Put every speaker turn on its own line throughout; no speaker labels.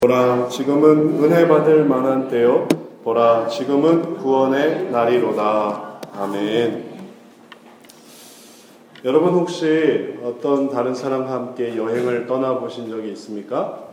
보라, 지금은 은혜 받을 만한 때요. 보라, 지금은 구원의 날이로다. 아멘. 여러분 혹시 어떤 다른 사람과 함께 여행을 떠나보신 적이 있습니까?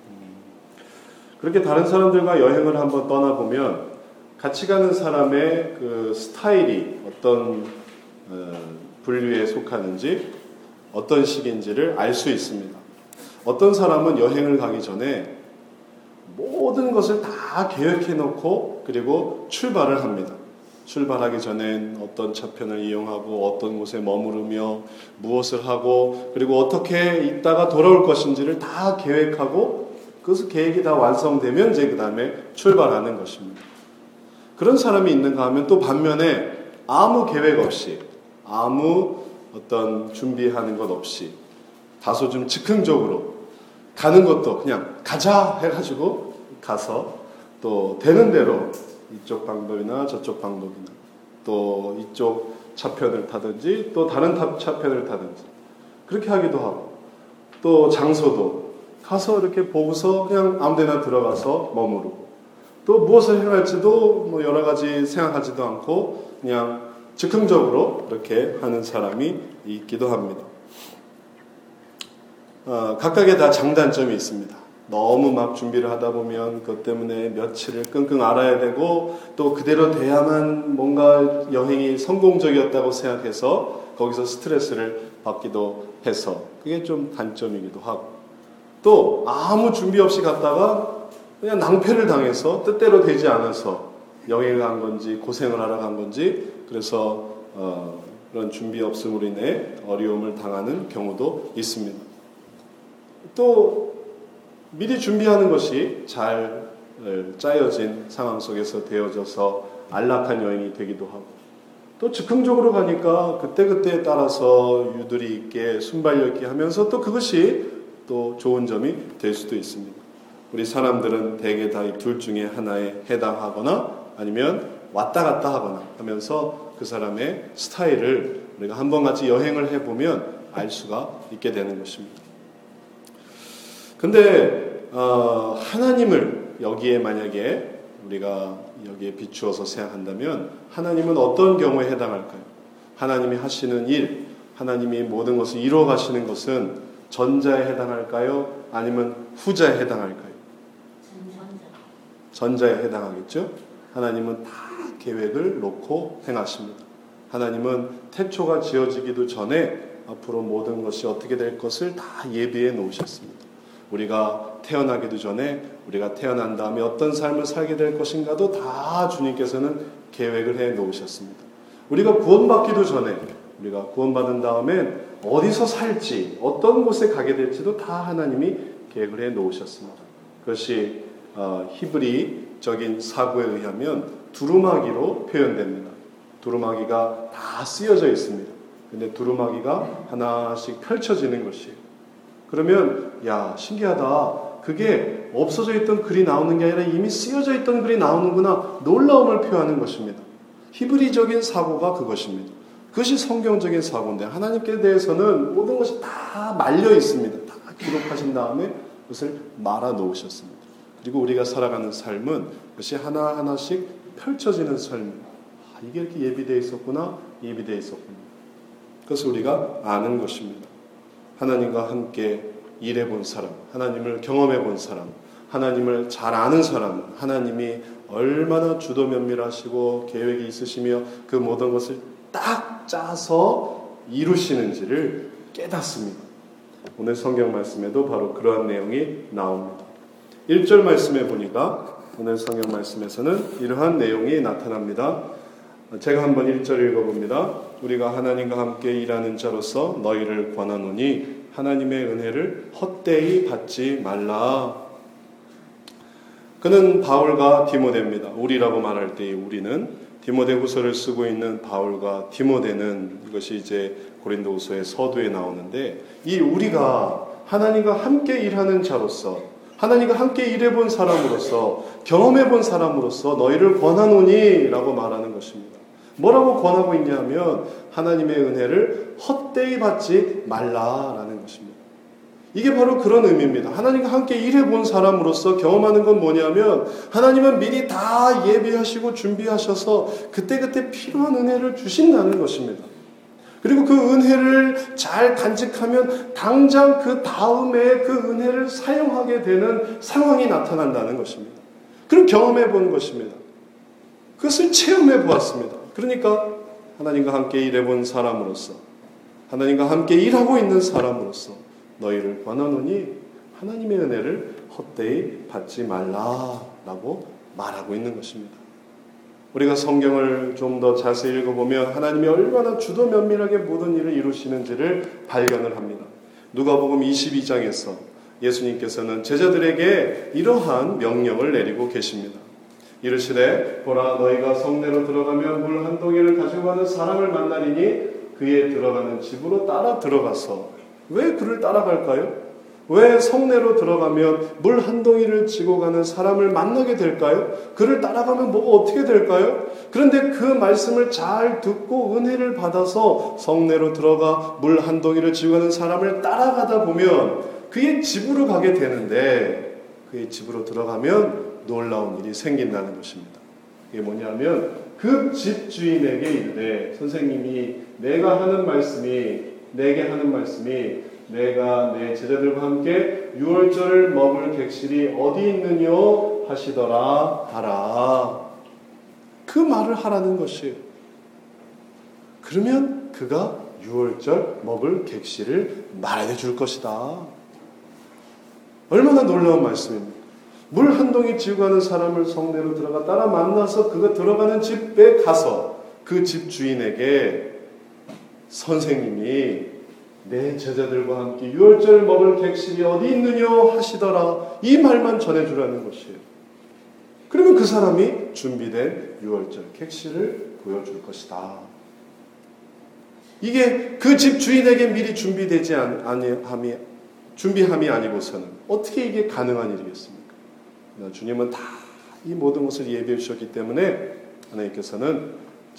그렇게 다른 사람들과 여행을 한번 떠나보면 같이 가는 사람의 그 스타일이 어떤 분류에 속하는지 어떤 식인지를 알 수 있습니다. 어떤 사람은 여행을 가기 전에 모든 것을 다 계획해 놓고 그리고 출발을 합니다. 출발하기 전엔 어떤 차편을 이용하고 어떤 곳에 머무르며 무엇을 하고 그리고 어떻게 있다가 돌아올 것인지를 다 계획하고 그래서 계획이 다 완성되면 이제 그 다음에 출발하는 것입니다. 그런 사람이 있는가 하면 또 반면에 아무 계획 없이 아무 어떤 준비하는 것 없이 다소 좀 즉흥적으로 가는 것도 그냥 가자 해가지고 가서 또 되는 대로 이쪽 방법이나 저쪽 방법이나 또 이쪽 차편을 타든지 또 다른 차편을 타든지 그렇게 하기도 하고 또 장소도 가서 이렇게 보고서 그냥 아무데나 들어가서 머무르고 또 무엇을 행할지도 뭐 여러 가지 생각하지도 않고 그냥 즉흥적으로 그렇게 하는 사람이 있기도 합니다. 각각의 다 장단점이 있습니다. 너무 막 준비를 하다 보면 그것 때문에 며칠을 끙끙 앓아야 되고 또 그대로 돼야만 뭔가 여행이 성공적이었다고 생각해서 거기서 스트레스를 받기도 해서 그게 좀 단점이기도 하고 또 아무 준비 없이 갔다가 그냥 낭패를 당해서 뜻대로 되지 않아서 여행을 간 건지 고생을 하러 간 건지 그래서 그런 준비 없음으로 인해 어려움을 당하는 경우도 있습니다. 또 미리 준비하는 것이 잘 짜여진 상황 속에서 되어져서 안락한 여행이 되기도 하고 또 즉흥적으로 가니까 그때그때에 따라서 유두리 있게 순발력 있게 하면서 또 그것이 또 좋은 점이 될 수도 있습니다. 우리 사람들은 대개 다 이 둘 중에 하나에 해당하거나 아니면 왔다 갔다 하거나 하면서 그 사람의 스타일을 우리가 한번 같이 여행을 해보면 알 수가 있게 되는 것입니다. 근데 하나님을 여기에 만약에 우리가 여기에 비추어서 생각한다면 하나님은 어떤 경우에 해당할까요? 하나님이 하시는 일, 하나님이 모든 것을 이루어 가시는 것은 전자에 해당할까요? 아니면 후자에 해당할까요? 전자에 해당하겠죠? 하나님은 다 계획을 놓고 행하십니다. 하나님은 태초가 지어지기도 전에 앞으로 모든 것이 어떻게 될 것을 다 예비해 놓으셨습니다. 우리가 태어나기도 전에 우리가 태어난 다음에 어떤 삶을 살게 될 것인가도 다 주님께서는 계획을 해 놓으셨습니다. 우리가 구원받기도 전에 우리가 구원받은 다음엔 어디서 살지 어떤 곳에 가게 될지도 다 하나님이 계획을 해 놓으셨습니다. 그것이 히브리적인 사고에 의하면 두루마기로 표현됩니다. 두루마기가 다 쓰여져 있습니다. 근데 두루마기가 하나씩 펼쳐지는 것이에요. 그러면 야 신기하다. 그게 없어져 있던 글이 나오는 게 아니라 이미 쓰여져 있던 글이 나오는구나. 놀라움을 표하는 것입니다. 히브리적인 사고가 그것입니다. 그것이 성경적인 사고인데 하나님께 대해서는 모든 것이 다 말려 있습니다. 다 기록하신 다음에 그것을 말아 놓으셨습니다. 그리고 우리가 살아가는 삶은 그것이 하나하나씩 펼쳐지는 삶입니다. 이게 이렇게 예비되어 있었구나. 예비되어 있었구나. 그것을 우리가 아는 것입니다. 하나님과 함께 일해본 사람, 하나님을 경험해본 사람, 하나님을 잘 아는 사람, 하나님이 얼마나 주도 면밀하시고 계획이 있으시며 그 모든 것을 딱 짜서 이루시는지를 깨닫습니다. 오늘 성경 말씀에도 바로 그러한 내용이 나옵니다. 1절 말씀에 보니까 오늘 성경 말씀에서는 이러한 내용이 나타납니다. 제가 한번 1절 읽어봅니다. 우리가 하나님과 함께 일하는 자로서 너희를 권하노니 하나님의 은혜를 헛되이 받지 말라. 그는 바울과 디모데입니다. 우리라고 말할 때의 우리는 디모데후서를 쓰고 있는 바울과 디모데는 이것이 이제 고린도후서의 서두에 나오는데 이 우리가 하나님과 함께 일하는 자로서 하나님과 함께 일해본 사람으로서 경험해본 사람으로서 너희를 권하노니 라고 말하는 것입니다. 뭐라고 권하고 있냐면 하나님의 은혜를 헛되이 받지 말라라는 것입니다. 이게 바로 그런 의미입니다. 하나님과 함께 일해본 사람으로서 경험하는 건 뭐냐면 하나님은 미리 다 예비하시고 준비하셔서 그때그때 필요한 은혜를 주신다는 것입니다. 그리고 그 은혜를 잘 간직하면 당장 그 다음에 그 은혜를 사용하게 되는 상황이 나타난다는 것입니다. 그걸 경험해 본 것입니다. 그것을 체험해 보았습니다. 그러니까 하나님과 함께 일해본 사람으로서, 하나님과 함께 일하고 있는 사람으로서 너희를 권하노니 하나님의 은혜를 헛되이 받지 말라라고 말하고 있는 것입니다. 우리가 성경을 좀 더 자세히 읽어보면 하나님이 얼마나 주도 면밀하게 모든 일을 이루시는지를 발견을 합니다. 누가복음 22장에서 예수님께서는 제자들에게 이러한 명령을 내리고 계십니다. 이르시되 보라 너희가 성내로 들어가면 물 한 동이를 가지고 가는 사람을 만나리니 그의 들어가는 집으로 따라 들어가서. 왜 그를 따라갈까요? 왜 성내로 들어가면 물 한 동이를 지고 가는 사람을 만나게 될까요? 그를 따라가면 뭐가 어떻게 될까요? 그런데 그 말씀을 잘 듣고 은혜를 받아서 성내로 들어가 물 한 동이를 지고 가는 사람을 따라가다 보면 그의 집으로 가게 되는데 그의 집으로 들어가면 놀라운 일이 생긴다는 것입니다. 이게 뭐냐면 그 집주인에게 이르되 선생님이 내게 하는 말씀이 내가 내 제자들과 함께 유월절을 먹을 객실이 어디 있느뇨 하시더라 하라. 그 말을 하라는 것이에요. 그러면 그가 유월절 먹을 객실을 마련해 줄 것이다. 얼마나 놀라운 말씀입니까? 물 한 동이 지고 가는 사람을 성내로 들어가 따라 만나서 그가 들어가는 집에 가서 그 집 주인에게 선생님이 내 제자들과 함께 유월절 먹을 객실이 어디 있느뇨 하시더라. 이 말만 전해주라는 것이에요. 그러면 그 사람이 준비된 유월절 객실을 보여줄 것이다. 이게 그 집 주인에게 미리 준비되지 준비함이 아니고서는 어떻게 이게 가능한 일이겠습니까? 주님은 다 이 모든 것을 예비해 주셨기 때문에 하나님께서는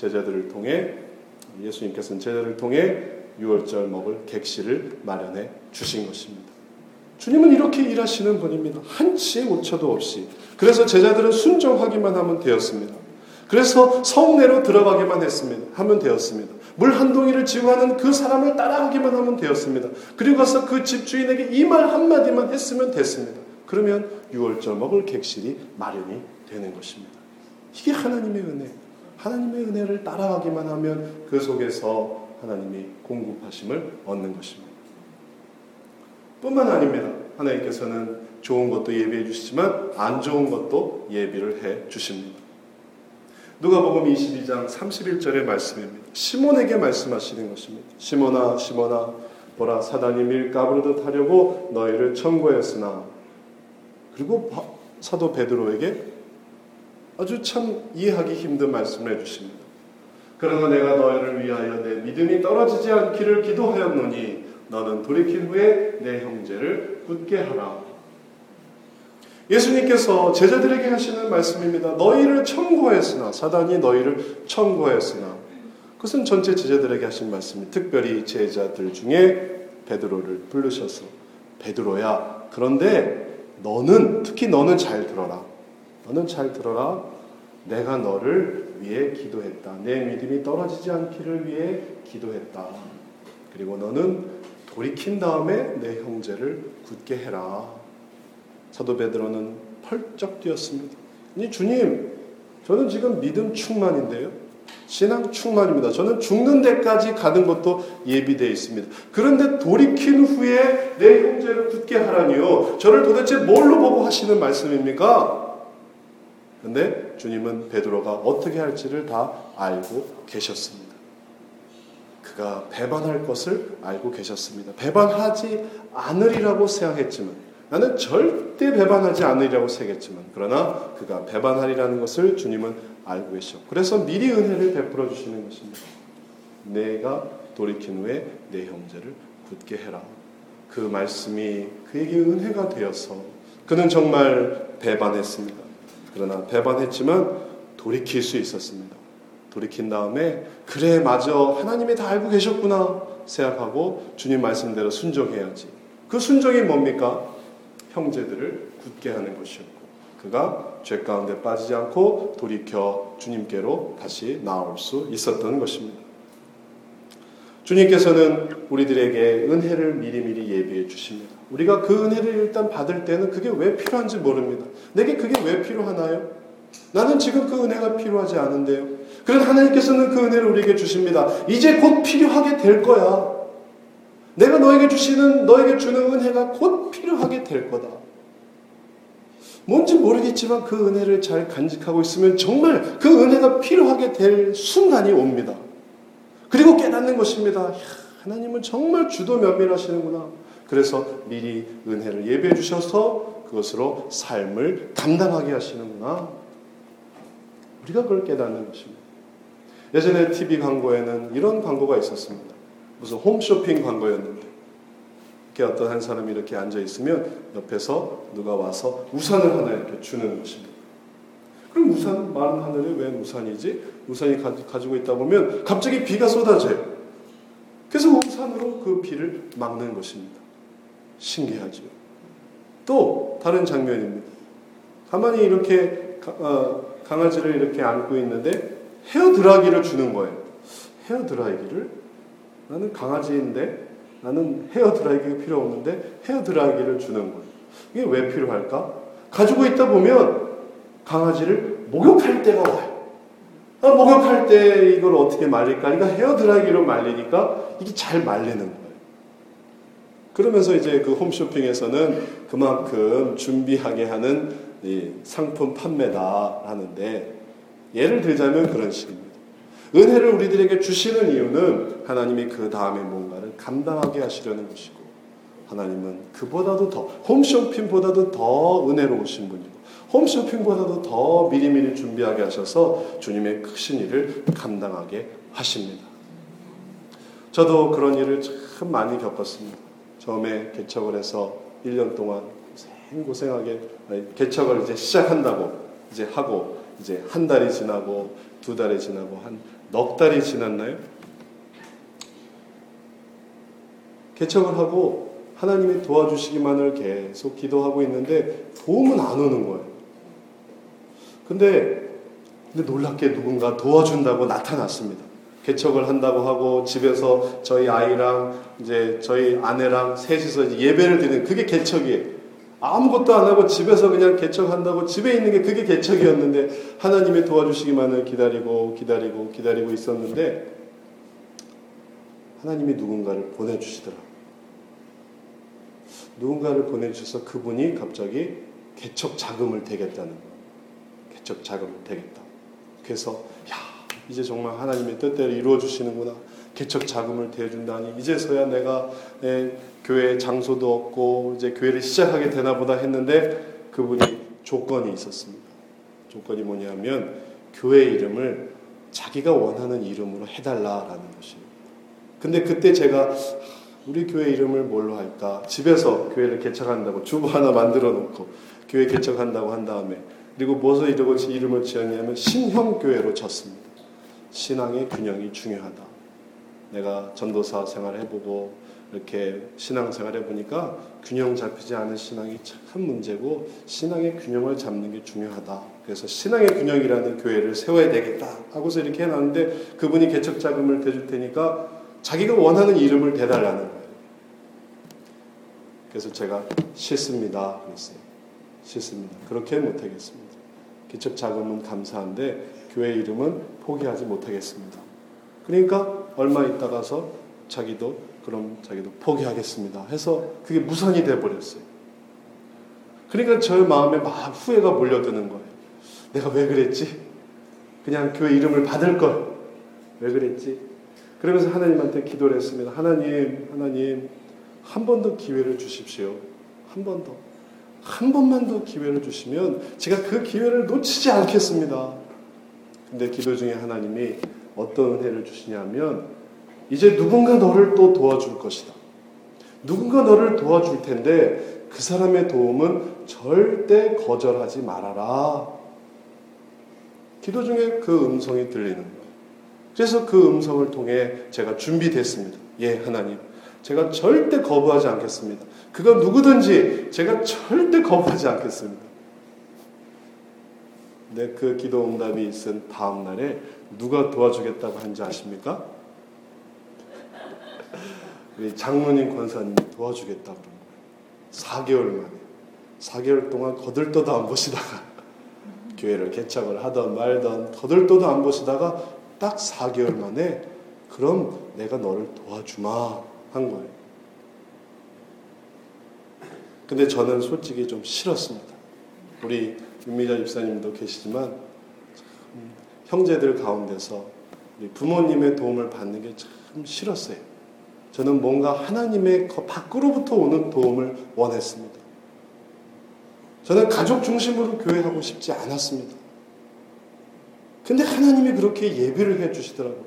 예수님께서는 제자들을 통해 유월절 먹을 객실을 마련해 주신 것입니다. 주님은 이렇게 일하시는 분입니다. 한치의 오차도 없이. 그래서 제자들은 순종하기만 하면 되었습니다. 그래서 성내로 들어가기만 하면 되었습니다. 물 한 동이를 지고 가는 그 사람을 따라가기만 하면 되었습니다. 그리고 가서 그 집주인에게 이 말 한마디만 했으면 됐습니다. 그러면 유월절 먹을 객실이 마련이 되는 것입니다. 이게 하나님의 은혜. 하나님의 은혜를 따라가기만 하면 그 속에서 하나님이 공급하심을 얻는 것입니다. 뿐만 아닙니다. 하나님께서는 좋은 것도 예비해 주시지만 안 좋은 것도 예비를 해 주십니다. 누가복음 22장 31절의 말씀입니다. 시몬에게 말씀하시는 것입니다. 시몬아 시몬아 보라 사단이 밀 까부르듯 하려고 너희를 청구했으나. 그리고 사도 베드로에게 아주 참 이해하기 힘든 말씀을 해주십니다. 그러나 내가 너희를 위하여 내 믿음이 떨어지지 않기를 기도하였노니 너는 돌이킨 후에 내 형제를 굳게 하라. 예수님께서 제자들에게 하시는 말씀입니다. 너희를 청구하였으나, 사단이 너희를 청구하였으나, 그것은 전체 제자들에게 하신 말씀입니다. 특별히 제자들 중에 베드로를 부르셔서 베드로야, 그런데 특히 너는 잘 들어라. 너는 잘 들어라. 내가 너를 위해 기도했다. 내 믿음이 떨어지지 않기를 위해 기도했다. 그리고 너는 돌이킨 다음에 내 형제를 굳게 해라. 사도 베드로는 펄쩍 뛰었습니다. 아니 주님, 저는 지금 믿음 충만인데요. 신앙 충만입니다. 저는 죽는 데까지 가는 것도 예비되어 있습니다. 그런데 돌이킨 후에 내 형제를 굳게 하라니요. 저를 도대체 뭘로 보고 하시는 말씀입니까? 그런데 주님은 베드로가 어떻게 할지를 다 알고 계셨습니다. 그가 배반할 것을 알고 계셨습니다. 배반하지 않으리라고 생각했지만, 나는 절대 배반하지 않으리라고 생각했지만, 그러나 그가 배반하리라는 것을 주님은 알고 계셨고, 그래서 미리 은혜를 베풀어 주시는 것입니다. 내가 돌이킨 후에 내 형제를 굳게 해라. 그 말씀이 그에게 은혜가 되어서 그는 정말 배반했습니다. 그러나 배반했지만 돌이킬 수 있었습니다. 돌이킨 다음에 그래 맞아, 하나님이 다 알고 계셨구나 생각하고 주님 말씀대로 순종해야지. 그 순종이 뭡니까? 형제들을 굳게 하는 것이었고, 그가 죄 가운데 빠지지 않고 돌이켜 주님께로 다시 나올 수 있었던 것입니다. 주님께서는 우리들에게 은혜를 미리미리 예비해 주십니다. 우리가 그 은혜를 일단 받을 때는 그게 왜 필요한지 모릅니다. 내게 그게 왜 필요하나요? 나는 지금 그 은혜가 필요하지 않은데요. 그런데 하나님께서는 그 은혜를 우리에게 주십니다. 이제 곧 필요하게 될 거야. 내가 너에게 주는 은혜가 곧 필요하게 될 거다. 뭔지 모르겠지만 그 은혜를 잘 간직하고 있으면 정말 그 은혜가 필요하게 될 순간이 옵니다. 그리고 깨닫는 것입니다. 하나님은 정말 주도 면밀하시는구나. 그래서 미리 은혜를 예비해 주셔서 그것으로 삶을 감당하게 하시는구나. 우리가 그걸 깨닫는 것입니다. 예전에 TV 광고에는 이런 광고가 있었습니다. 무슨 홈쇼핑 광고였는데, 이렇게 어떤 한 사람이 이렇게 앉아 있으면 옆에서 누가 와서 우산을 하나 이렇게 주는 것입니다. 그럼 우산, 마른 하늘에 웬 우산이지? 우산이 가지고 있다 보면 갑자기 비가 쏟아져요. 그래서 우산으로 그 비를 막는 것입니다. 신기하죠. 또 다른 장면입니다. 가만히 이렇게 강아지를 이렇게 안고 있는데 헤어드라이기를 주는 거예요. 헤어드라이기를? 나는 강아지인데 나는 헤어드라이기가 필요 없는데 헤어드라이기를 주는 거예요. 이게 왜 필요할까? 가지고 있다 보면 강아지를 목욕할 때가 와요. 목욕할 때 이걸 어떻게 말릴까? 그러니까 헤어드라이기로 말리니까 이게 잘 말리는 거예요. 그러면서 이제 그 홈쇼핑에서는 그만큼 준비하게 하는 이 상품 판매다 하는데, 예를 들자면 그런 식입니다. 은혜를 우리들에게 주시는 이유는 하나님이 그 다음에 뭔가를 감당하게 하시려는 것이고, 하나님은 그보다도 더, 홈쇼핑보다도 더 은혜로우신 분이고, 홈쇼핑보다도 더 미리미리 준비하게 하셔서 주님의 크신 일을 감당하게 하십니다. 저도 그런 일을 참 많이 겪었습니다. 처음에 개척을 해서 1년 동안 고생하게 개척을 이제 시작한다고 이제 하고, 이제 한 달이 지나고 2달이 지나고 한 넉 달이 지났나요? 개척을 하고 하나님이 도와주시기만을 계속 기도하고 있는데 도움은 안 오는 거예요. 근데 놀랍게 누군가 도와준다고 나타났습니다. 개척을 한다고 하고 집에서 저희 아이랑 이제 저희 아내랑 셋이서 이제 예배를 드리는, 그게 개척이에요. 아무것도 안 하고 집에서 그냥 개척한다고 집에 있는 게 그게 개척이었는데, 하나님이 도와주시기만을 기다리고 있었는데 하나님이 누군가를 보내주시더라고요. 누군가를 보내주셔서 그분이 갑자기 개척 자금을 대겠다는 거예요. 개척 자금을 대겠다. 그래서 이제 정말 하나님의 뜻대로 이루어주시는구나. 개척 자금을 대준다니 이제서야 내가 교회 장소도 없고 이제 교회를 시작하게 되나 보다 했는데, 그분이 조건이 있었습니다. 조건이 뭐냐면 교회 이름을 자기가 원하는 이름으로 해달라라는 것입니다. 근데 그때 제가 우리 교회 이름을 뭘로 할까? 집에서 교회를 개척한다고 주보 하나 만들어 놓고 교회 개척한다고 한 다음에, 그리고 무엇을 이름을 지었냐면 신형교회로 졌습니다. 신앙의 균형이 중요하다. 내가 전도사 생활을 해보고 이렇게 신앙생활 해보니까 균형 잡히지 않은 신앙이 참 문제고, 신앙의 균형을 잡는 게 중요하다. 그래서 신앙의 균형이라는 교회를 세워야 되겠다 하고서 이렇게 해놨는데, 그분이 개척 자금을 대줄 테니까 자기가 원하는 이름을 대달라는 거예요. 그래서 제가 싫습니다 그랬어요. 싫습니다. 그렇게 못하겠습니다. 개척 자금은 감사한데 교회 이름은 포기하지 못하겠습니다. 그러니까 얼마 있다가서 자기도 포기하겠습니다 해서 그게 무산이 돼버렸어요. 그러니까 저의 마음에 막 후회가 몰려드는 거예요. 내가 왜 그랬지? 그냥 교회 이름을 받을 걸. 왜 그랬지? 그러면서 하나님한테 기도를 했습니다. 하나님 한 번 더 기회를 주십시오. 한 번 더. 한 번만 더 기회를 주시면 제가 그 기회를 놓치지 않겠습니다. 근데 기도 중에 하나님이 어떤 은혜를 주시냐면, 이제 누군가 너를 또 도와줄 것이다. 누군가 너를 도와줄 텐데 그 사람의 도움은 절대 거절하지 말아라. 기도 중에 그 음성이 들리는 거예요. 그래서 그 음성을 통해 제가 준비됐습니다. 예, 하나님. 제가 절대 거부하지 않겠습니다. 그가 누구든지 제가 절대 거부하지 않겠습니다. 근데 그 기도 응답이 있은 다음 날에 누가 도와주겠다고 한지 아십니까? 우리 장로님 권사님이 도와주겠다고 그런 거예요. 4개월 만에. 4개월 동안 거들떠도 안 보시다가 교회를 개척을 하던 말던 거들떠도 안 보시다가 딱 4개월 만에 그럼 내가 너를 도와주마 한 거예요. 근데 저는 솔직히 좀 싫었습니다. 우리 윤미자 집사님도 계시지만 형제들 가운데서 우리 부모님의 도움을 받는 게 참 싫었어요. 저는 뭔가 하나님의 밖으로부터 오는 도움을 원했습니다. 저는 가족 중심으로 교회하고 싶지 않았습니다. 근데 하나님이 그렇게 예비를 해 주시더라고요.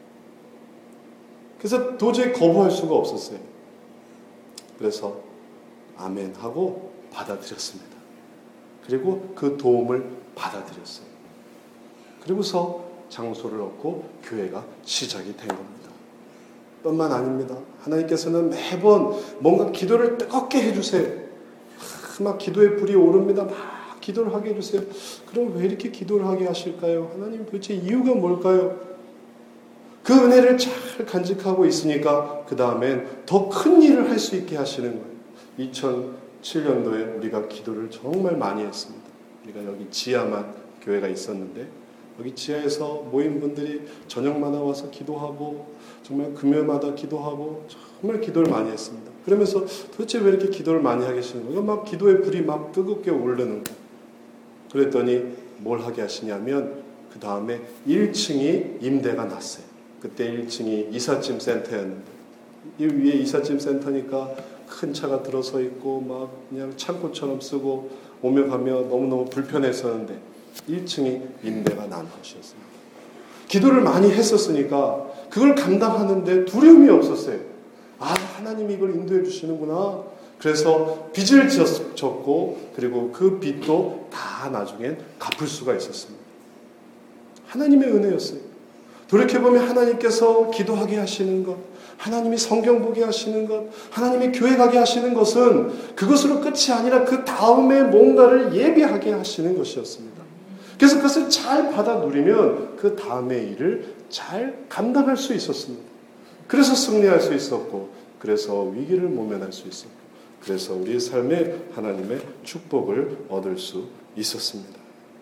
그래서 도저히 거부할 수가 없었어요. 그래서 아멘 하고 받아들였습니다. 그리고 그 도움을 받아들였어요. 그리고서 장소를 얻고 교회가 시작이 된 겁니다. 뿐만 아닙니다. 하나님께서는 매번 뭔가 기도를 뜨겁게 해주세요. 막 기도의 불이 오릅니다. 막 기도를 하게 해주세요. 그럼 왜 이렇게 기도를 하게 하실까요? 하나님 도대체 이유가 뭘까요? 그 은혜를 잘 간직하고 있으니까 그 다음엔 더 큰 일을 할 수 있게 하시는 거예요. 2007년도에 우리가 기도를 정말 많이 했습니다. 우리가 여기 지하만 교회가 있었는데 여기 지하에서 모인 분들이 저녁마다 와서 기도하고 정말 금요일마다 기도하고 정말 기도를 많이 했습니다. 그러면서 도대체 왜 이렇게 기도를 많이 하게 하시는 거예요? 막 기도의 불이 막 뜨겁게 오르는 거예요. 그랬더니 뭘 하게 하시냐면 그 다음에 1층이 임대가 났어요. 그때 1층이 이삿짐 센터였는데 이 위에 이삿짐 센터니까 큰 차가 들어서 있고 막 그냥 창고처럼 쓰고 오며 가며 너무너무 불편했었는데 1층이 임대가 난 것이었습니다. 기도를 많이 했었으니까 그걸 감당하는데 두려움이 없었어요. 아, 하나님이 이걸 인도해 주시는구나. 그래서 빚을 졌고 그리고 그 빚도 다 나중엔 갚을 수가 있었습니다. 하나님의 은혜였어요. 돌이켜보면 하나님께서 기도하게 하시는 것, 하나님이 성경 보게 하시는 것, 하나님이 교회 가게 하시는 것은 그것으로 끝이 아니라 그 다음에 뭔가를 예비하게 하시는 것이었습니다. 그래서 그것을 잘 받아 누리면 그 다음의 일을 잘 감당할 수 있었습니다. 그래서 승리할 수 있었고, 그래서 위기를 모면할 수 있었고, 그래서 우리의 삶에 하나님의 축복을 얻을 수 있었습니다.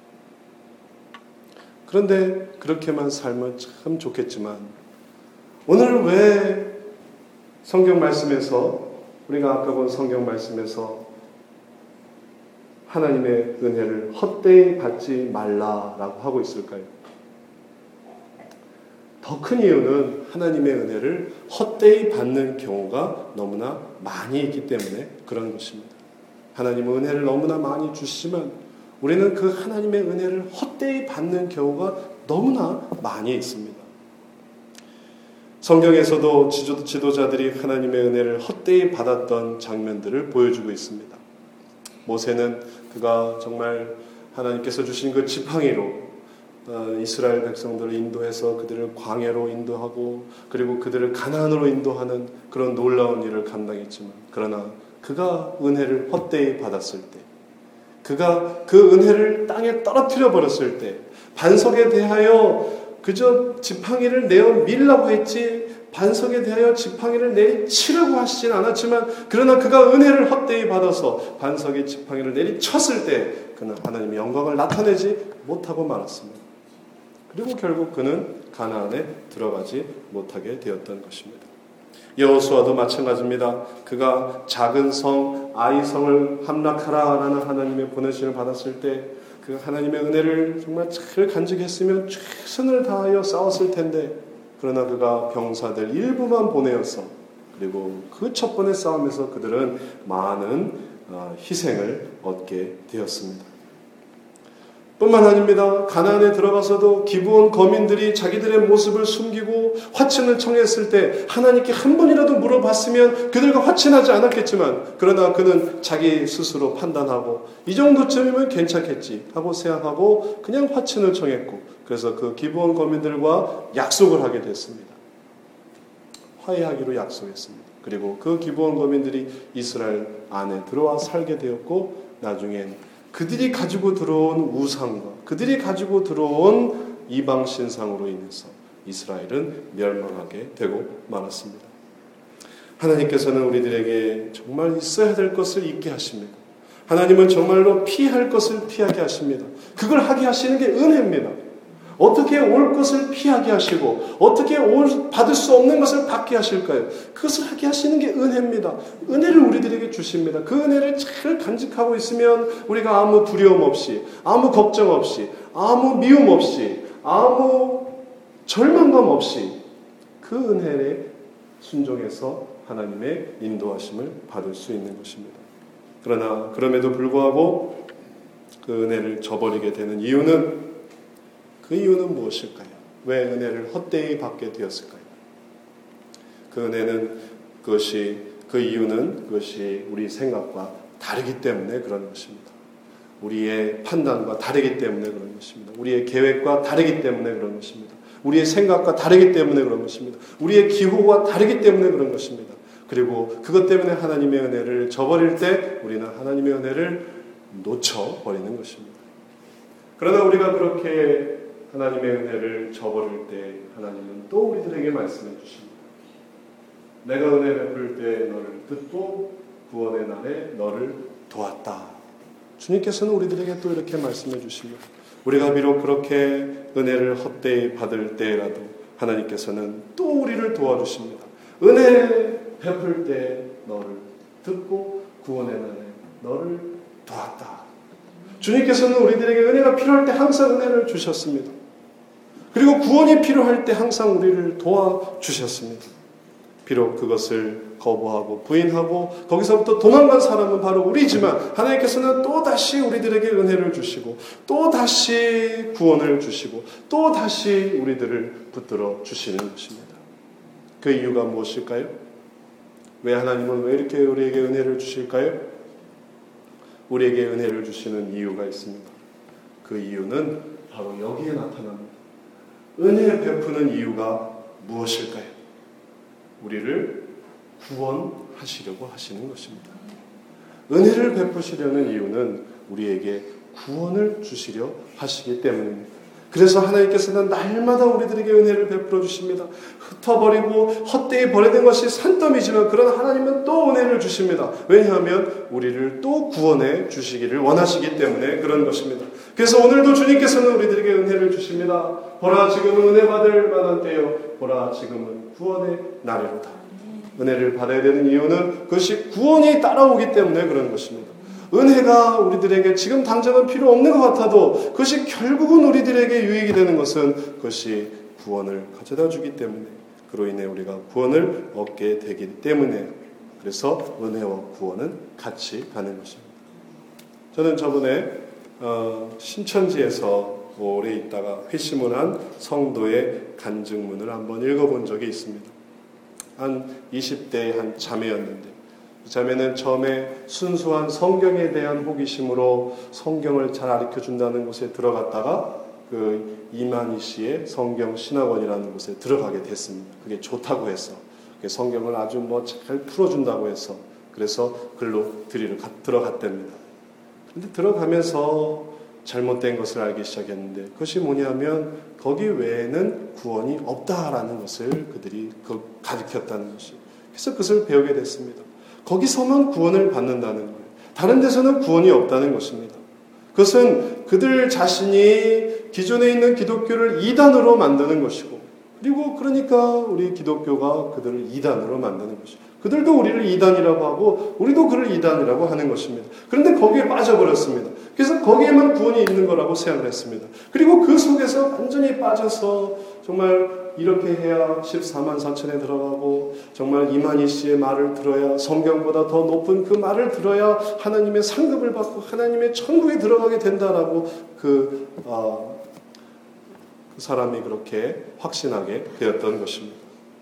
그런데 그렇게만 살면 참 좋겠지만 오늘 왜 성경 말씀에서 우리가 아까 본 성경 말씀에서 하나님의 은혜를 헛되이 받지 말라라고 하고 있을까요? 더 큰 이유는 하나님의 은혜를 헛되이 받는 경우가 너무나 많이 있기 때문에 그런 것입니다. 하나님은 은혜를 너무나 많이 주시지만 우리는 그 하나님의 은혜를 헛되이 받는 경우가 너무나 많이 있습니다. 성경에서도 지도자들이 하나님의 은혜를 헛되이 받았던 장면들을 보여주고 있습니다. 모세는 그가 정말 하나님께서 주신 그 지팡이로 이스라엘 백성들을 인도해서 그들을 광야로 인도하고 그리고 그들을 가나안으로 인도하는 그런 놀라운 일을 감당했지만 그러나 그가 은혜를 헛되이 받았을 때 그가 그 은혜를 땅에 떨어뜨려 버렸을 때 반석에 대하여 그저 지팡이를 내어 밀라고 했지 반석에 대하여 지팡이를 내리치려고 하시진 않았지만 그러나 그가 은혜를 헛되이 받아서 반석에 지팡이를 내리쳤을 때 그는 하나님의 영광을 나타내지 못하고 말았습니다. 그리고 결국 그는 가나안에 들어가지 못하게 되었던 것입니다. 여호수아도 마찬가지입니다. 그가 작은 성 아이성을 함락하라라는 하나님의 보내심을 받았을 때 그 하나님의 은혜를 정말 잘 간직했으면 최선을 다하여 싸웠을 텐데 그러나 그가 병사들 일부만 보내어서 그리고 그 첫 번의 싸움에서 그들은 많은 희생을 얻게 되었습니다. 뿐만 아닙니다. 가나안에 들어가서도 기브온 거민들이 자기들의 모습을 숨기고 화친을 청했을 때 하나님께 한 번이라도 물어봤으면 그들과 화친하지 않았겠지만 그러나 그는 자기 스스로 판단하고 이 정도쯤이면 괜찮겠지 하고 생각하고 그냥 화친을 청했고 그래서 그 기브온 거민들과 약속을 하게 됐습니다. 화해하기로 약속했습니다. 그리고 그 기브온 거민들이 이스라엘 안에 들어와 살게 되었고, 나중엔 그들이 가지고 들어온 우상과 그들이 가지고 들어온 이방 신상으로 인해서 이스라엘은 멸망하게 되고 말았습니다. 하나님께서는 우리들에게 정말 있어야 될 것을 있게 하십니다. 하나님은 정말로 피할 것을 피하게 하십니다. 그걸 하게 하시는 게 은혜입니다. 어떻게 올 것을 피하게 하시고 어떻게 받을 수 없는 것을 받게 하실까요? 그것을 하게 하시는 게 은혜입니다. 은혜를 우리들에게 주십니다. 그 은혜를 잘 간직하고 있으면 우리가 아무 두려움 없이, 아무 걱정 없이, 아무 미움 없이, 아무 절망감 없이 그 은혜에 순종해서 하나님의 인도하심을 받을 수 있는 것입니다. 그러나 그럼에도 불구하고 그 은혜를 저버리게 되는 이유는, 그 이유는 무엇일까요? 왜 은혜를 헛되이 받게 되었을까요? 그 이유는 그것이 우리 생각과 다르기 때문에 그런 것입니다. 우리의 판단과 다르기 때문에 그런 것입니다. 우리의 계획과 다르기 때문에 그런 것입니다. 우리의 생각과 다르기 때문에 그런 것입니다. 우리의 기호와 다르기 때문에 그런 것입니다. 그리고 그것 때문에 하나님의 은혜를 저버릴 때 우리는 하나님의 은혜를 놓쳐버리는 것입니다. 그러나 우리가 그렇게 하나님의 은혜를 저버릴 때 하나님은 또 우리들에게 말씀해 주십니다. 내가 은혜 베풀 때 너를 듣고 구원의 날에 너를 도왔다. 주님께서는 우리들에게 또 이렇게 말씀해 주십니다. 우리가 비록 그렇게 은혜를 헛되이 받을 때라도 하나님께서는 또 우리를 도와주십니다. 은혜 베풀 때 너를 듣고 구원의 날에 너를 도왔다. 주님께서는 우리들에게 은혜가 필요할 때 항상 은혜를 주셨습니다. 그리고 구원이 필요할 때 항상 우리를 도와주셨습니다. 비록 그것을 거부하고 부인하고 거기서부터 도망간 사람은 바로 우리지만 하나님께서는 또다시 우리들에게 은혜를 주시고 또다시 구원을 주시고 또다시 우리들을 붙들어 주시는 것입니다. 그 이유가 무엇일까요? 왜 하나님은 왜 이렇게 우리에게 은혜를 주실까요? 우리에게 은혜를 주시는 이유가 있습니다. 그 이유는 바로 여기에 나타납니다. 은혜 베푸는 이유가 무엇일까요? 우리를 구원하시려고 하시는 것입니다. 은혜를 베푸시려는 이유는 우리에게 구원을 주시려 하시기 때문입니다. 그래서 하나님께서는 날마다 우리들에게 은혜를 베풀어 주십니다. 흩어버리고 헛되이 버리는 것이 산더미지만 그러나 하나님은 또 은혜를 주십니다. 왜냐하면 우리를 또 구원해 주시기를 원하시기 때문에 그런 것입니다. 그래서 오늘도 주님께서는 우리들에게 은혜를 주십니다. 보라 지금은 은혜 받을 만한 때요, 보라 지금은 구원의 날이로다. 은혜를 받아야 되는 이유는 그것이 구원이 따라오기 때문에 그런 것입니다. 은혜가 우리들에게 지금 당장은 필요 없는 것 같아도 그것이 결국은 우리들에게 유익이 되는 것은 그것이 구원을 가져다 주기 때문에, 그로 인해 우리가 구원을 얻게 되기 때문에, 그래서 은혜와 구원은 같이 가는 것입니다. 저는 저번에 신천지에서 오래 있다가 회심을 한 성도의 간증문을 한번 읽어본 적이 있습니다. 한 20대의 한 자매였는데 자매는 처음에 순수한 성경에 대한 호기심으로 성경을 잘 가르쳐준다는 곳에 들어갔다가 그 이만희 씨의 성경 신학원이라는 곳에 들어가게 됐습니다. 그게 좋다고 해서, 성경을 아주 잘 풀어준다고 해서, 그래서 글로 들어갔답니다. 그런데 들어가면서 잘못된 것을 알기 시작했는데 그것이 뭐냐면 거기 외에는 구원이 없다라는 것을 그들이 가르쳤다는 것이. 그래서 그것을 배우게 됐습니다. 거기서만 구원을 받는다는 거예요. 다른 데서는 구원이 없다는 것입니다. 그것은 그들 자신이 기존에 있는 기독교를 이단으로 만드는 것이고, 그리고 그러니까 우리 기독교가 그들을 이단으로 만드는 것이고, 그들도 우리를 이단이라고 하고 우리도 그를 이단이라고 하는 것입니다. 그런데 거기에 빠져버렸습니다. 그래서 거기에만 구원이 있는 거라고 생각을 했습니다. 그리고 그 속에서 완전히 빠져서 정말 이렇게 해야 14만 4천에 들어가고 정말 이만희 씨의 말을 들어야, 성경보다 더 높은 그 말을 들어야 하나님의 상급을 받고 하나님의 천국에 들어가게 된다라고 그 사람이 그렇게 확신하게 되었던 것입니다.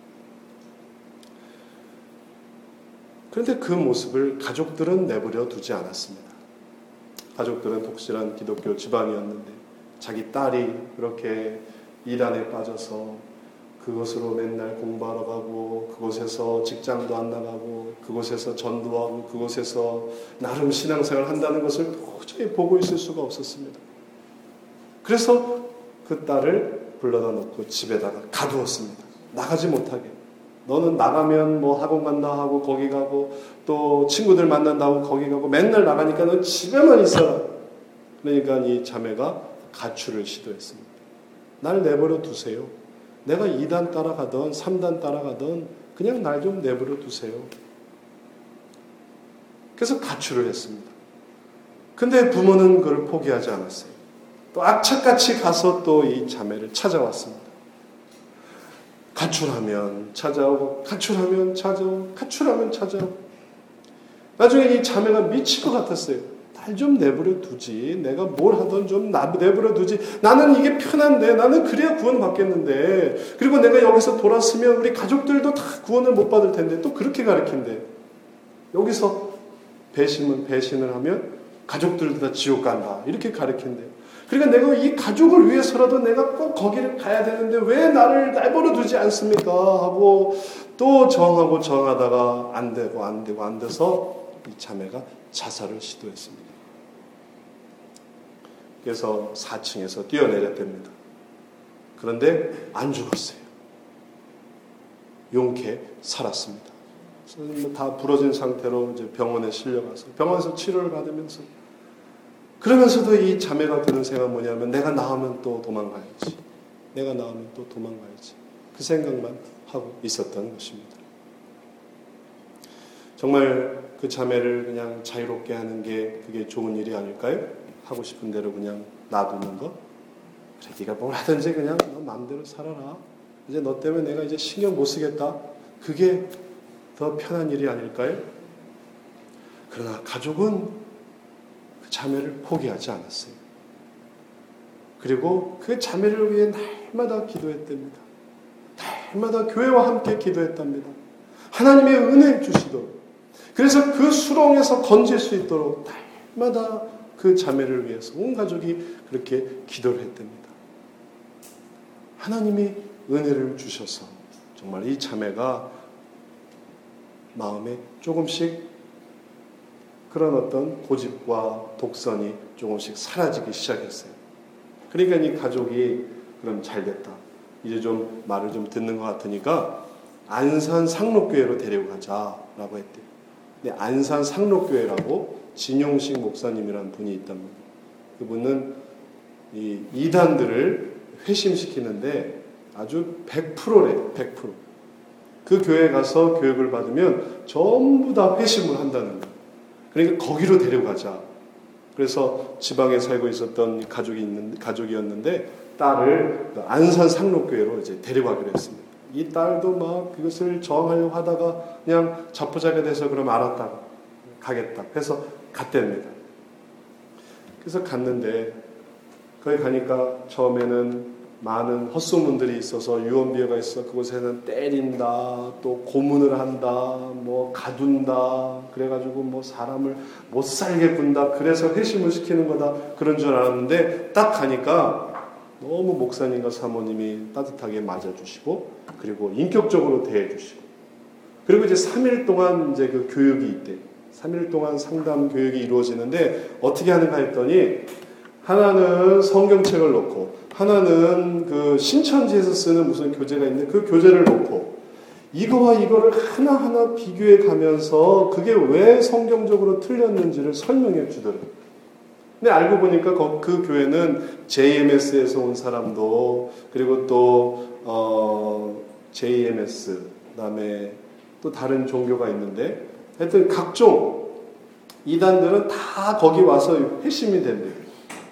그런데 그 모습을 가족들은 내버려 두지 않았습니다. 가족들은 독실한 기독교 집안이었는데 자기 딸이 그렇게 이단에 빠져서 그곳으로 맨날 공부하러 가고 그곳에서 직장도 안 나가고 그곳에서 전도하고 그곳에서 나름 신앙생활을 한다는 것을 도저히 보고 있을 수가 없었습니다. 그래서 그 딸을 불러다 놓고 집에다가 가두었습니다. 나가지 못하게. 너는 나가면 뭐 학원 간다 하고 거기 가고 또 친구들 만난다고 거기 가고 맨날 나가니까 넌 집에만 있어라. 그러니까 이 자매가 가출을 시도했습니다. 날 내버려 두세요. 내가 2단 따라가던 3단 따라가던 그냥 날 좀 내버려 두세요. 그래서 가출을 했습니다. 근데 부모는 그걸 포기하지 않았어요. 또 악착같이 가서 또 이 자매를 찾아왔습니다. 가출하면 찾아오고 가출하면 찾아오고 가출하면 찾아오고 나중에 이 자매가 미칠 것 같았어요. 날 좀 내버려 두지. 내가 뭘 하든 좀 내버려 두지. 나는 이게 편한데 나는 그래야 구원 받겠는데 그리고 내가 여기서 돌았으면 우리 가족들도 다 구원을 못 받을 텐데 또 그렇게 가르친대. 여기서 배신을 하면 가족들도 다 지옥 간다. 이렇게 가르친대. 그러니까 내가 이 가족을 위해서라도 내가 꼭 거기를 가야 되는데 왜 나를 내버려 두지 않습니까? 하고 또 정하다가 안 돼서 이 자매가 자살을 시도했습니다. 그래서 4층에서 뛰어내렸답니다. 그런데 안 죽었어요. 용케 살았습니다. 다 부러진 상태로 이제 병원에 실려가서 병원에서 치료를 받으면서 그러면서도 이 자매가 드는 생각은 뭐냐면 내가 나오면 또 도망가야지. 그 생각만 하고 있었던 것입니다. 정말 그 자매를 그냥 자유롭게 하는 게 그게 좋은 일이 아닐까요? 하고 싶은 대로 그냥 놔두는 거. 그래, 네가 뭘 하든지 그냥 너 마음대로 살아라. 이제 너 때문에 내가 이제 신경 못 쓰겠다. 그게 더 편한 일이 아닐까요? 그러나 가족은 그 자매를 포기하지 않았어요. 그리고 그 자매를 위해 날마다 기도했답니다. 날마다 교회와 함께 기도했답니다. 하나님의 은혜 주시도록. 그래서 그 수렁에서 건질 수 있도록 날마다 그 자매를 위해서 온 가족이 그렇게 기도를 했답니다. 하나님이 은혜를 주셔서 정말 이 자매가 마음에 조금씩 그런 어떤 고집과 독선이 조금씩 사라지기 시작했어요. 그러니까 이 가족이 그럼 잘 됐다. 이제 좀 말을 좀 듣는 것 같으니까 안산 상록교회로 데려가자라고 했대요. 근데 안산 상록교회라고 진용식 목사님이라는 분이 있답니다. 그분은 이 이단들을 회심시키는데 아주 100%래. 100%. 그 교회에 가서 교육을 받으면 전부 다 회심을 한다는 거예요. 그러니까 거기로 데려가자. 그래서 지방에 살고 있었던 가족이었는데 딸을 안산 상록교회로 이제 데려가기로 했습니다. 이 딸도 막 그것을 저항하려고 하다가 그냥 자포자기가 돼서 그럼 알았다. 가겠다. 그래서 갔답니다. 그래서 갔는데 거기 가니까 처음에는 많은 헛소문들이 있어서 유언비어가 있어. 그곳에는 때린다, 또 고문을 한다, 뭐 가둔다, 그래가지고 뭐 사람을 못 살게 군다. 그래서 회심을 시키는 거다. 그런 줄 알았는데 딱 가니까 너무 목사님과 사모님이 따뜻하게 맞아주시고 그리고 인격적으로 대해주시고 그리고 이제 3일 동안 이제 그 교육이 있대. 3일 동안 상담 교육이 이루어지는데 어떻게 하는가 했더니 하나는 성경책을 놓고 하나는 그 신천지에서 쓰는 무슨 교재가 있는데 그 교재를 놓고 이거와 이거를 하나하나 비교해 가면서 그게 왜 성경적으로 틀렸는지를 설명해 주더라고요. 근데 알고 보니까 그 교회는 JMS에서 온 사람도 그리고 또 JMS 그다음에 또 다른 종교가 있는데 하여튼 각종 이단들은 다 거기 와서 회심이 된대요.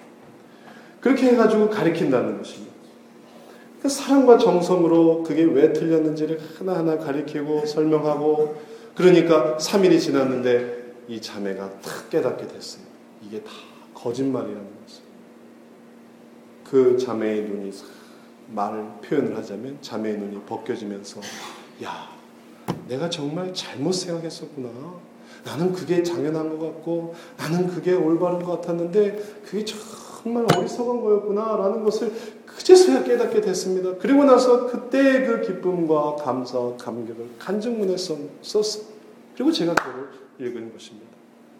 그렇게 해가지고 가르친다는 것입니다. 그 사랑과 정성으로 그게 왜 틀렸는지를 하나하나 가르치고 설명하고 그러니까 3일이 지났는데 이 자매가 탁 깨닫게 됐어요. 이게 다 거짓말이라는 것을. 그 자매의 눈이 말을 표현을 하자면 자매의 눈이 벗겨지면서 야, 내가 정말 잘못 생각했었구나. 나는 그게 당연한 것 같고 나는 그게 올바른 것 같았는데 그게 정말 어리석은 거였구나 라는 것을 그 그제서야 깨닫게 됐습니다. 그리고 나서 그때의 그 기쁨과 감사와 감격을 간증문에 썼어요. 그리고 제가 그걸 읽은 것입니다.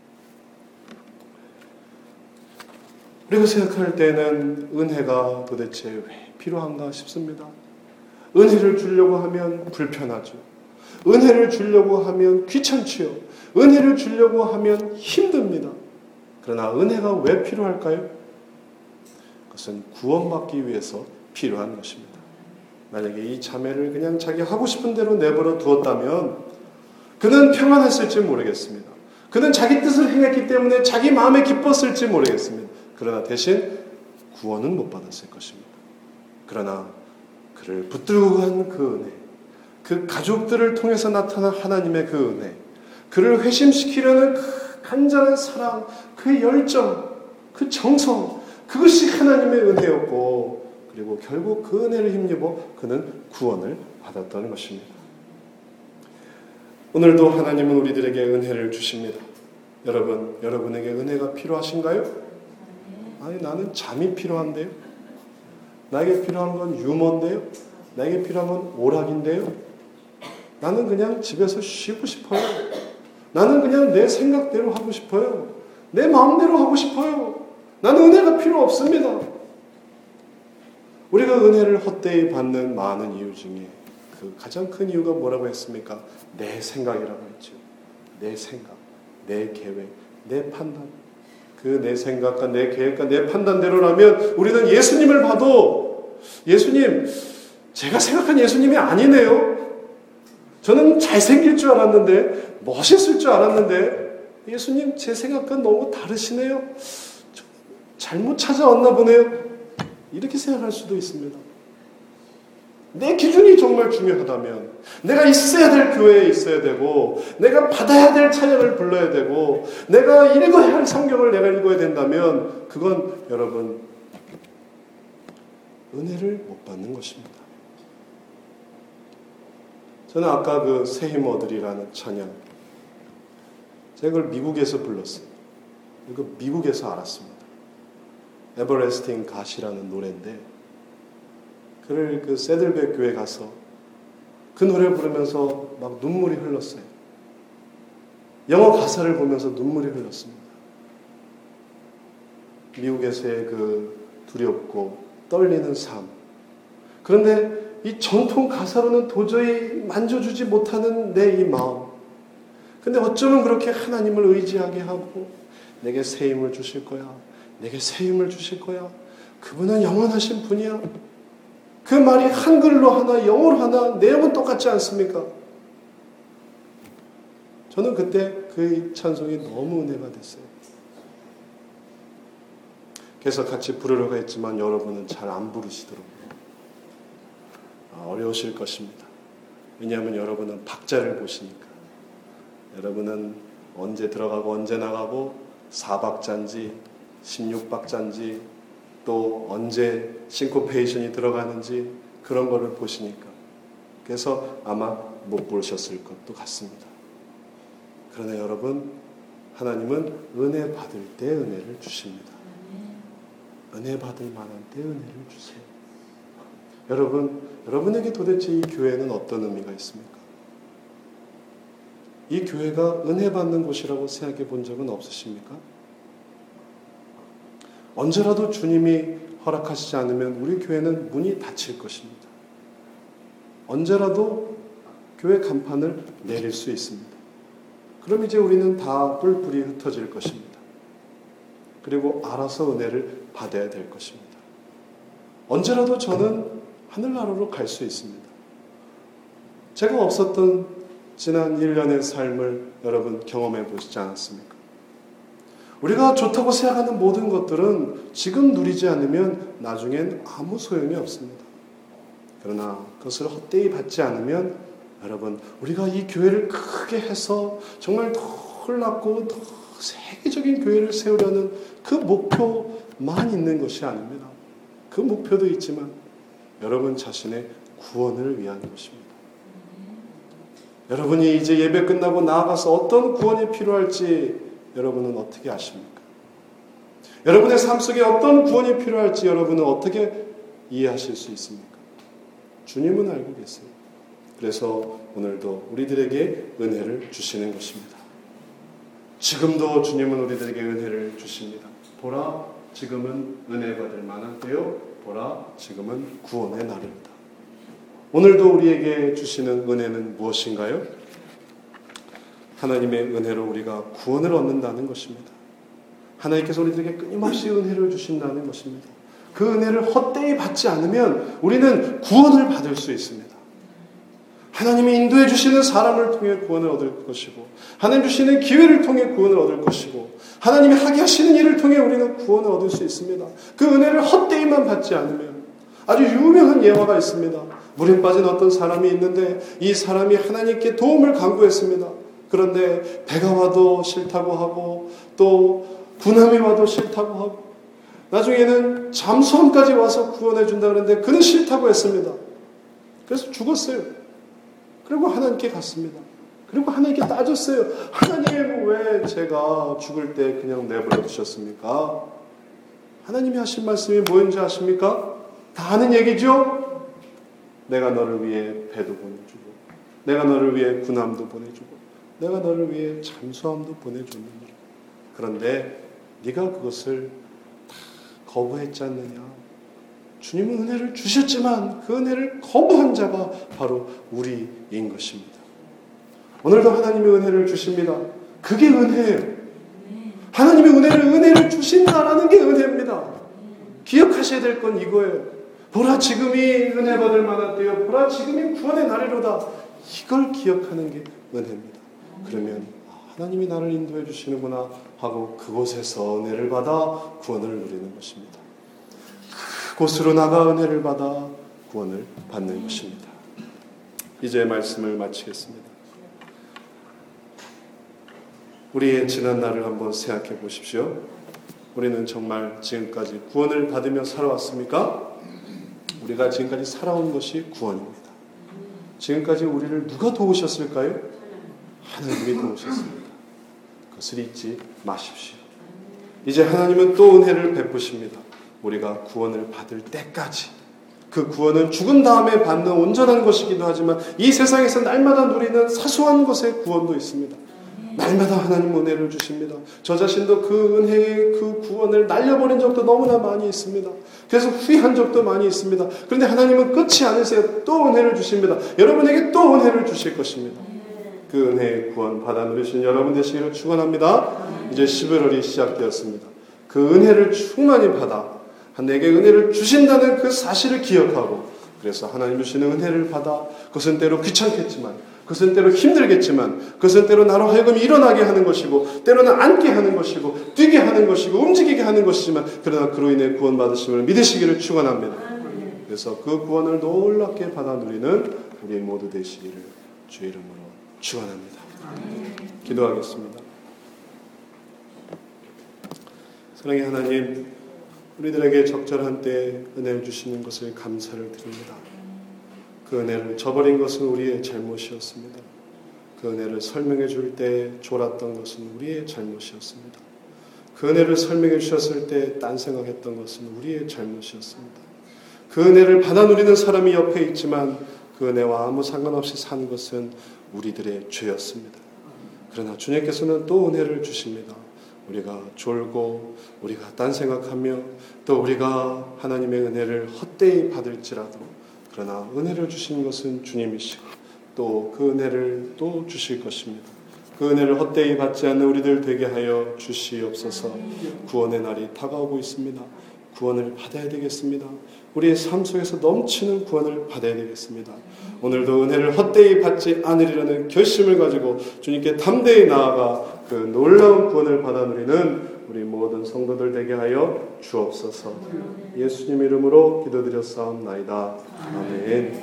그리고 생각할 때는 은혜가 도대체 왜 필요한가 싶습니다. 은혜를 주려고 하면 불편하죠. 은혜를 주려고 하면 귀찮지요. 은혜를 주려고 하면 힘듭니다. 그러나 은혜가 왜 필요할까요? 그것은 구원받기 위해서 필요한 것입니다. 만약에 이 자매를 그냥 자기 하고 싶은 대로 내버려 두었다면 그는 평안했을지 모르겠습니다. 그는 자기 뜻을 행했기 때문에 자기 마음에 기뻤을지 모르겠습니다. 그러나 대신 구원은 못 받았을 것입니다. 그러나 그를 붙들고 간 그 은혜, 그 가족들을 통해서 나타난 하나님의 그 은혜, 그를 회심시키려는 그 간절한 사랑, 그 열정, 그 정성, 그것이 하나님의 은혜였고, 그리고 결국 그 은혜를 힘입어 그는 구원을 받았다는 것입니다. 오늘도 하나님은 우리들에게 은혜를 주십니다. 여러분에게 은혜가 필요하신가요? 아니, 나는 잠이 필요한데요. 나에게 필요한 건 유머인데요. 나에게 필요한 건 오락인데요. 나는 그냥 집에서 쉬고 싶어요. 나는 그냥 내 생각대로 하고 싶어요. 내 마음대로 하고 싶어요. 나는 은혜가 필요 없습니다. 우리가 은혜를 헛되이 받는 많은 이유 중에 그 가장 큰 이유가 뭐라고 했습니까? 내 생각이라고 했죠. 내 생각, 내 계획, 내 판단. 그 내 생각과 내 계획과 내 판단대로라면 우리는 예수님을 봐도 예수님, 제가 생각한 예수님이 아니네요. 저는 잘생길 줄 알았는데, 멋있을 줄 알았는데 예수님 제 생각과 너무 다르시네요. 잘못 찾아왔나 보네요. 이렇게 생각할 수도 있습니다. 내 기준이 정말 중요하다면, 내가 있어야 될 교회에 있어야 되고, 내가 받아야 될 찬양을 불러야 되고, 내가 읽어야 할 성경을 내가 읽어야 된다면, 그건 여러분 은혜를 못 받는 것입니다. 저는 아까 그 새 힘 얻으리라는 찬양, 제가 그걸 미국에서 불렀어요. 이거 미국에서 알았습니다. 에버레스팅 갓이라는 노래인데, 그를 그 세들백 교회 가서 그 노래를 부르면서 막 눈물이 흘렀어요. 영어 가사를 보면서 눈물이 흘렀습니다. 미국에서의 그 두렵고 떨리는 삶. 그런데 이 전통 가사로는 도저히 만져주지 못하는 내 이 마음. 근데 어쩌면 그렇게 하나님을 의지하게 하고, 내게 새 힘을 주실 거야. 내게 새 힘을 주실 거야. 그분은 영원하신 분이야. 그 말이 한글로 하나 영어로 하나 내용은 똑같지 않습니까? 저는 그때 그 찬송이 너무 은혜가 됐어요. 그래서 같이 부르려고 했지만 여러분은 잘 안 부르시더라고요. 어려우실 것입니다. 왜냐하면 여러분은 박자를 보시니까. 여러분은 언제 들어가고 언제 나가고 4박자인지 16박자인지 또 언제 싱코페이션이 들어가는지 그런 거를 보시니까. 그래서 아마 못 부르셨을 것도 같습니다. 그러나 여러분, 하나님은 은혜 받을 때 은혜를 주십니다. 은혜 받을 만한 때 은혜를 주세요. 여러분에게 도대체 이 교회는 어떤 의미가 있습니까? 이 교회가 은혜 받는 곳이라고 생각해 본 적은 없으십니까? 언제라도 주님이 허락하시지 않으면 우리 교회는 문이 닫힐 것입니다. 언제라도 교회 간판을 내릴 수 있습니다. 그럼 이제 우리는 다 뿔뿔이 흩어질 것입니다. 그리고 알아서 은혜를 받아야 될 것입니다. 언제라도 저는 하늘나라로 갈 수 있습니다. 제가 없었던 지난 1년의 삶을 여러분 경험해 보시지 않았습니까? 우리가 좋다고 생각하는 모든 것들은 지금 누리지 않으면 나중엔 아무 소용이 없습니다. 그러나 그것을 헛되이 받지 않으면 여러분, 우리가 이 교회를 크게 해서 정말 더 흘렀고 더 세계적인 교회를 세우려는 그 목표만 있는 것이 아닙니다. 그 목표도 있지만 여러분 자신의 구원을 위한 것입니다. 여러분이 이제 예배 끝나고 나아가서 어떤 구원이 필요할지 여러분은 어떻게 아십니까? 여러분의 삶 속에 어떤 구원이 필요할지 여러분은 어떻게 이해하실 수 있습니까? 주님은 알고 계세요. 그래서 오늘도 우리들에게 은혜를 주시는 것입니다. 지금도 주님은 우리들에게 은혜를 주십니다. 보라, 지금은 은혜 받을 만한 때요. 보라, 지금은 구원의 날입니다. 오늘도 우리에게 주시는 은혜는 무엇인가요? 하나님의 은혜로 우리가 구원을 얻는다는 것입니다. 하나님께서 우리들에게 끊임없이 은혜를 주신다는 것입니다. 그 은혜를 헛되이 받지 않으면 우리는 구원을 받을 수 있습니다. 하나님이 인도해 주시는 사람을 통해 구원을 얻을 것이고, 하나님 주시는 기회를 통해 구원을 얻을 것이고, 하나님이 하게 하시는 일을 통해 우리는 구원을 얻을 수 있습니다. 그 은혜를 헛되이만 받지 않으면. 아주 유명한 예화가 있습니다. 물에 빠진 어떤 사람이 있는데 이 사람이 하나님께 도움을 간구했습니다. 그런데 배가 와도 싫다고 하고 또 군함이 와도 싫다고 하고 나중에는 잠수함까지 와서 구원해 준다 그랬는데 그는 싫다고 했습니다. 그래서 죽었어요. 그리고 하나님께 갔습니다. 그리고 하나님께 따졌어요. 하나님, 왜 제가 죽을 때 그냥 내버려 두셨습니까? 하나님이 하신 말씀이 뭐인지 아십니까? 다 아는 얘기죠? 내가 너를 위해 배도 보내주고, 내가 너를 위해 군함도 보내주고, 내가 너를 위해 잠수함도 보내줬느니라. 그런데 네가 그것을 다 거부했지 않느냐? 주님은 은혜를 주셨지만 그 은혜를 거부한 자가 바로 우리인 것입니다. 오늘도 하나님의 은혜를 주십니다. 그게 은혜예요. 하나님의 은혜를 주신다라는 게 은혜입니다. 기억하셔야 될 건 이거예요. 보라, 지금이 은혜 받을 만한 때요. 보라, 지금이 구원의 날이로다. 이걸 기억하는 게 은혜입니다. 그러면 하나님이 나를 인도해 주시는구나 하고 그곳에서 은혜를 받아 구원을 누리는 것입니다. 그곳으로 나가 은혜를 받아 구원을 받는 것입니다. 이제 말씀을 마치겠습니다. 우리의 지난 날을 한번 생각해 보십시오. 우리는 정말 지금까지 구원을 받으며 살아왔습니까? 우리가 지금까지 살아온 것이 구원입니다. 지금까지 우리를 누가 도우셨을까요? 하나님이 도우셨습니다. 그것을 잊지 마십시오. 이제 하나님은 또 은혜를 베푸십니다. 우리가 구원을 받을 때까지. 그 구원은 죽은 다음에 받는 온전한 것이기도 하지만 이 세상에서 날마다 누리는 사소한 것의 구원도 있습니다. 날마다 하나님 은혜를 주십니다. 저 자신도 그 은혜의 그 구원을 날려버린 적도 너무나 많이 있습니다. 그래서 후회한 적도 많이 있습니다. 그런데 하나님은 끝이 아니세요. 또 은혜를 주십니다. 여러분에게 또 은혜를 주실 것입니다. 그 은혜의 구원 받아 누리신 여러분 되시기를 축원합니다. 이제 11월이 시작되었습니다. 그 은혜를 충만히 받아 내게 은혜를 주신다는 그 사실을 기억하고, 그래서 하나님 주시는 은혜를 받아, 그것은 때로 귀찮겠지만, 그것은 때로 힘들겠지만, 그것은 때로 나로 하여금 일어나게 하는 것이고, 때로는 앉게 하는 것이고, 뛰게 하는 것이고, 움직이게 하는 것이지만, 그러나 그로 인해 구원받으심을 믿으시기를 축원합니다. 그래서 그 구원을 놀랍게 받아 누리는 우리 모두 되시기를 주의 이름으로 축원합니다. 기도하겠습니다. 사랑의 하나님, 우리들에게 적절한 때에 은혜를 주시는 것을 감사를 드립니다. 그 은혜를 저버린 것은 우리의 잘못이었습니다. 그 은혜를 설명해 줄 때 졸았던 것은 우리의 잘못이었습니다. 그 은혜를 설명해 주셨을 때 딴 생각했던 것은 우리의 잘못이었습니다. 그 은혜를 받아 누리는 사람이 옆에 있지만 그 은혜와 아무 상관없이 산 것은 우리들의 죄였습니다. 그러나 주님께서는 또 은혜를 주십니다. 우리가 졸고 우리가 딴 생각하며 또 우리가 하나님의 은혜를 헛되이 받을지라도 그러나 은혜를 주신 것은 주님이시고 또 그 은혜를 또 주실 것입니다. 그 은혜를 헛되이 받지 않는 우리들 되게 하여 주시옵소서. 구원의 날이 다가오고 있습니다. 구원을 받아야 되겠습니다. 우리의 삶 속에서 넘치는 구원을 받아야 되겠습니다. 오늘도 은혜를 헛되이 받지 않으리라는 결심을 가지고 주님께 담대히 나아가 그 놀라운 구원을 받아 누리는 우리 모든 성도들 되게 하여 주옵소서. 예수님 이름으로 기도드렸사옵나이다. 아멘.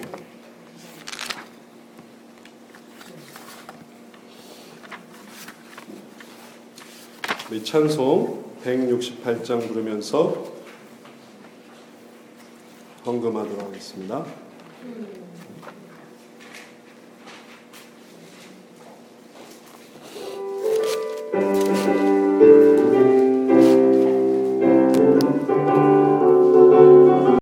우리 찬송 168장 부르면서 헌금하도록 하겠습니다.